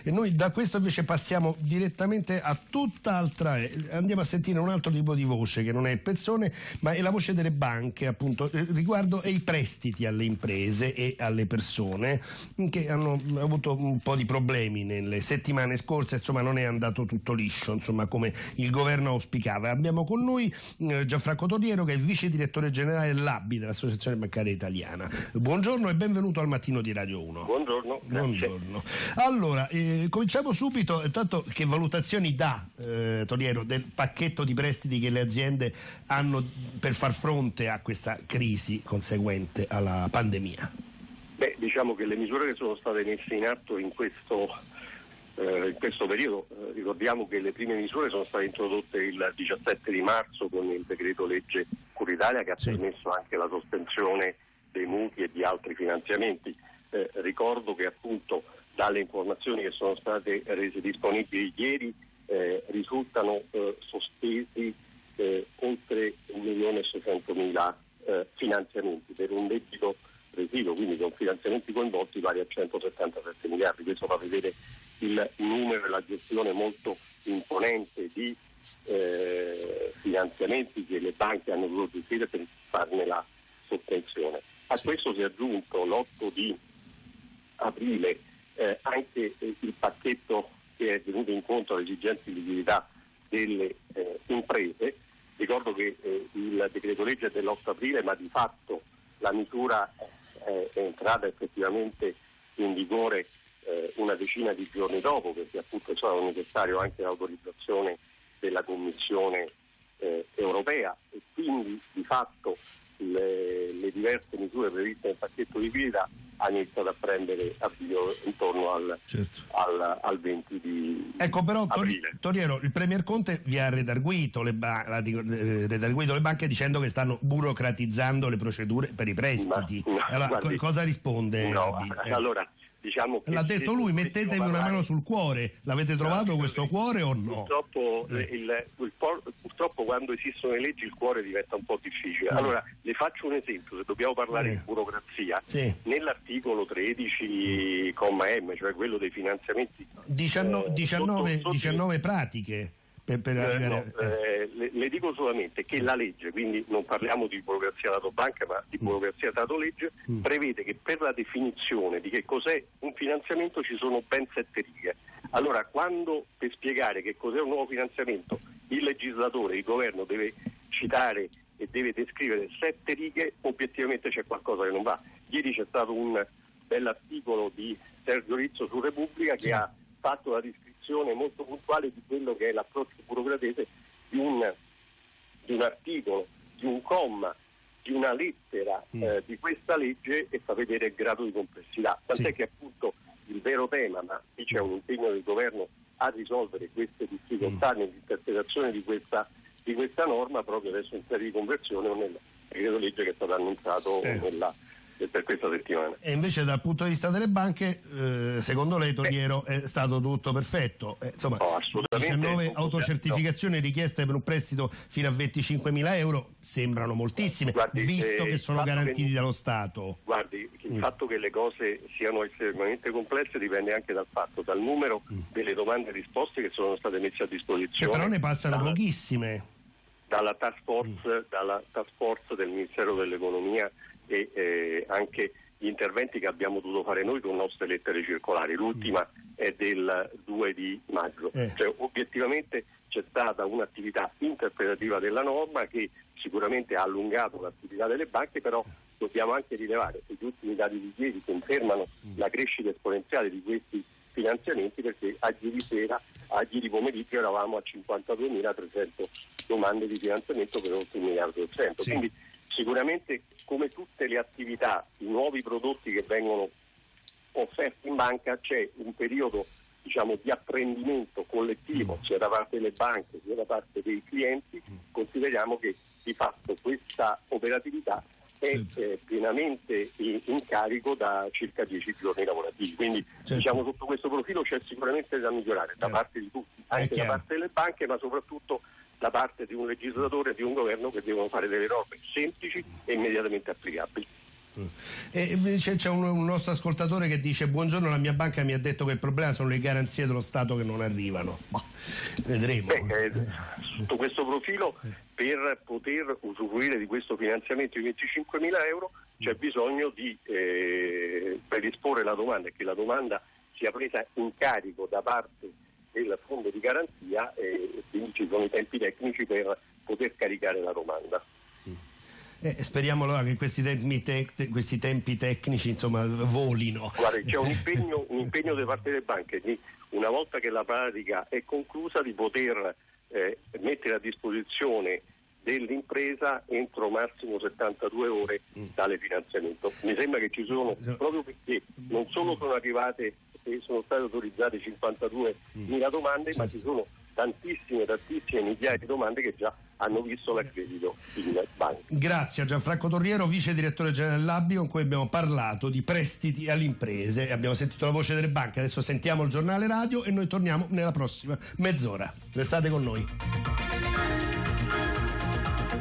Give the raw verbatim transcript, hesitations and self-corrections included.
E noi da questo invece passiamo direttamente a tutt'altra, andiamo a sentire un altro tipo di voce che non è il pezzone, ma è la voce delle banche, appunto, riguardo ai prestiti alle imprese e alle persone che hanno avuto un po' di problemi nelle settimane scorse. Insomma, non è andato tutto liscio, insomma, come il governo auspicava. Abbiamo con noi eh, Gianfranco Torriero, che è il vice direttore generale dell'A B I, dell'Associazione Bancaria Italiana. Buongiorno e benvenuto al Mattino di Radio uno. Buongiorno. Buongiorno. Allora, eh, cominciamo subito. Intanto, che valutazioni dà eh, Torriero del pacchetto di prestiti che le aziende hanno per far fronte a questa crisi conseguente alla pandemia? Beh, diciamo che le misure che sono state messe in atto in questo, eh, in questo periodo, eh, ricordiamo che le prime misure sono state introdotte il diciassette di marzo con il decreto legge Cura Italia, che ha sì. permesso anche la sospensione dei mutui e di altri finanziamenti. Eh, ricordo che appunto dalle informazioni che sono state rese disponibili ieri eh, risultano eh, sospesi eh, oltre un milione e seicentomila eh, finanziamenti per un debito residuo, quindi con finanziamenti coinvolti pari a centosettantasette miliardi. Questo fa vedere il numero e la gestione molto imponente di eh, finanziamenti che le banche hanno dovuto gestire per farne la sospensione. A questo si è aggiunto l'otto di aprile eh, anche eh, il pacchetto che è venuto incontro alle esigenze di liquidità delle eh, imprese. Ricordo che eh, il decreto legge è dell'otto aprile, ma di fatto la misura eh, è entrata effettivamente in vigore eh, una decina di giorni dopo, perché appunto è stato necessario anche l'autorizzazione della Commissione eh, europea, e quindi di fatto le, le diverse misure previste nel pacchetto di liquidità hanno iniziato a prendere avvio intorno al, certo. al, al venti di ecco, però aprile. Torriero, il Premier Conte vi ha redarguito le, ba- redarguito le banche dicendo che stanno burocratizzando le procedure per i prestiti. Ma, no, allora, guardi, co- cosa risponde? No, eh. allora diciamo che l'ha detto lui, mettetevi una mano sul cuore. L'avete trovato no, questo cuore o no? Purtroppo, eh. il, il, purtroppo quando esistono le leggi il cuore diventa un po' difficile. Mm. Allora le faccio un esempio, se dobbiamo parlare mm. di burocrazia, sì. nell'articolo tredici comma M, cioè quello dei finanziamenti diciannove, eh, diciannove, sotto, sotto diciannove pratiche per, per eh, arrivare no, eh, le, le dico solamente che la legge, quindi non parliamo di burocrazia dato banca ma di burocrazia dato legge, mm. prevede che per la definizione di che cos'è un finanziamento ci sono ben sette righe. Allora, quando per spiegare che cos'è un nuovo finanziamento il legislatore, il governo deve citare e deve descrivere sette righe, obiettivamente c'è qualcosa che non va. Ieri c'è stato un bell'articolo di Sergio Rizzo su Repubblica che sì. ha fatto la descrizione molto puntuale di quello che è l'approccio burocratese di un, di un articolo, di un comma, di una lettera mm. eh, di questa legge, e fa vedere il grado di complessità. Tant'è sì. che appunto il vero tema, ma qui c'è un impegno del governo a risolvere queste difficoltà mm. nell'interpretazione di questa, di questa norma, proprio adesso in serie di conversione o nel decreto legge che è stato annunciato eh. nella per questa settimana. E invece dal punto di vista delle banche, eh, secondo lei Torriero è stato tutto perfetto? Eh, insomma, no, assolutamente. diciannove autocertificazioni no. richieste per un prestito fino a venticinquemila euro sembrano moltissime, guardi, visto eh, che sono garantiti che, dallo Stato. Guardi, il mm. fatto che le cose siano estremamente complesse dipende anche dal fatto, dal numero mm. delle domande e risposte che sono state messe a disposizione. Che però ne passano dalla, pochissime. Dalla task force, mm. dalla task force del Ministero dell'Economia e eh, anche gli interventi che abbiamo dovuto fare noi con nostre lettere circolari. L'ultima mm. è del due di maggio. Eh. Cioè, obiettivamente c'è stata un'attività interpretativa della norma che sicuramente ha allungato l'attività delle banche, però dobbiamo anche rilevare che gli ultimi dati di ieri confermano mm. la crescita esponenziale di questi finanziamenti, perché a ieri sera, a ieri pomeriggio eravamo a cinquantaduemilatrecento domande di finanziamento per oltre un miliardo e cento. Sì. Quindi sicuramente, come tutte le attività, i nuovi prodotti che vengono offerti in banca, c'è un periodo, diciamo, di apprendimento collettivo sia da parte delle banche sia da parte dei clienti. Consideriamo che di fatto questa operatività è eh, pienamente in, in carico da circa dieci giorni lavorativi, quindi certo. diciamo sotto questo profilo c'è sicuramente da migliorare da parte di tutti, anche da parte delle banche, ma soprattutto da parte di un legislatore e di un governo che devono fare delle norme semplici e immediatamente applicabili. E c'è, c'è un, un nostro ascoltatore che dice: buongiorno, la mia banca mi ha detto che il problema sono le garanzie dello Stato che non arrivano. Bah, vedremo. Beh, eh, sotto questo profilo, per poter usufruire di questo finanziamento di venticinquemila euro c'è bisogno di eh, predisporre la domanda e che la domanda sia presa in carico da parte del fondo di garanzia, e quindi ci sono i tempi tecnici per poter caricare la domanda. Eh, speriamo allora che questi tempi, tec- questi tempi tecnici insomma volino. Guarda, c'è un impegno, un impegno da parte delle banche di, una volta che la pratica è conclusa, di poter eh, mettere a disposizione dell'impresa entro massimo settantadue ore tale finanziamento. Mi sembra che ci sono, proprio perché non solo sono arrivate e sono state autorizzate cinquantaduemila domande, ma ci sono tantissime, tantissime migliaia di domande che già hanno visto l'accredito in banca. Grazie a Gianfranco Torriero, vice direttore generale dell'A B I, con cui abbiamo parlato di prestiti alle imprese. Abbiamo sentito la voce delle banche, adesso sentiamo il giornale radio e noi torniamo nella prossima mezz'ora. Restate con noi.